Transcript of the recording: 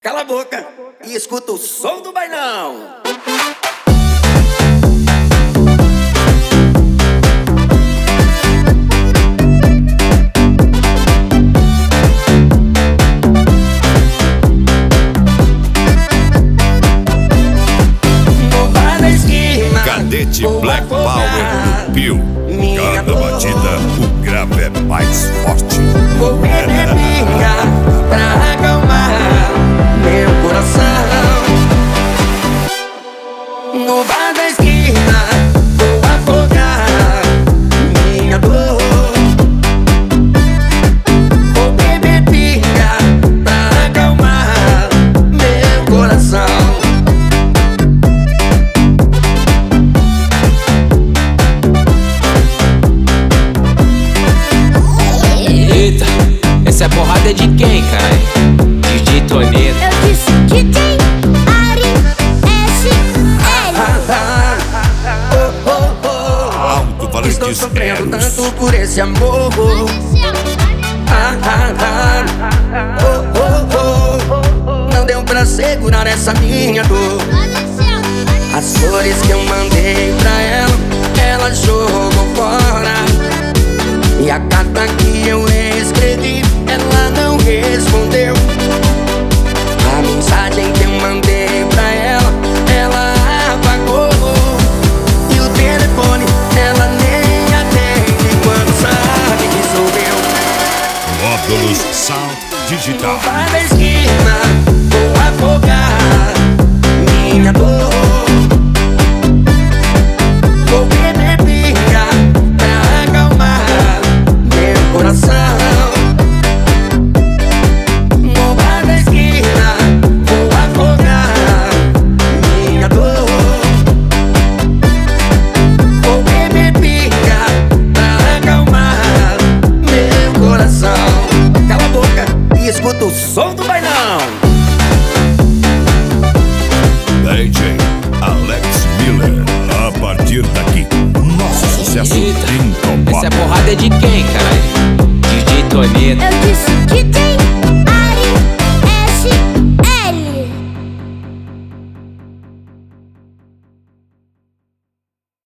Cala a boca e escuta o som do bailão. Cadete Black Power do Pio. Cada batida, o grave é mais forte. Vou beber pinga pra acalmar meu coração. No bar da esquina vou afogar minha dor. Vou beber pinga pra acalmar meu coração. Eita, essa porrada é de quem, cara? DJ Tonedo. Eu disse DJ Ari SL. Estou sofrendo tanto por esse amor. Não deu pra segurar essa minha dor. As flores que eu mandei pra ela, ela jogou fora. E a carta que eu escrevi, ela não respondeu. A mensagem que eu mandei pra ela, ela apagou. E o telefone, ela nem atende quando sabe que sou eu. Módulos Sound Digital. Vai da esquina, vou afogar minha dor. Vou beber pinga pra acalmar meu coração. No bar da esquina vou afogar minha dor. Vou beber pinga pra acalmar meu coração. Cala a boca e escuta o som do bailão. DJ Alex Miller. A partir daqui, nosso sucesso Eita, tem essa porrada é de quem, cara?